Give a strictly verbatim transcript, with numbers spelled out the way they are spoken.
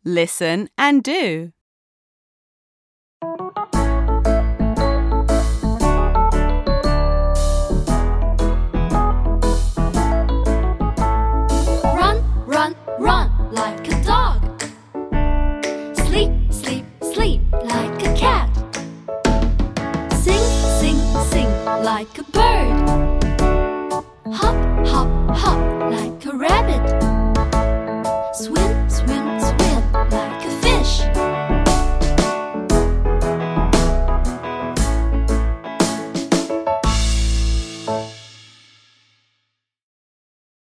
Listen and do. Run, run, run like a dog. Sleep, sleep, sleep like a cat. Sing, sing, sing like a bird. Hop, hop, hop like a rabbit.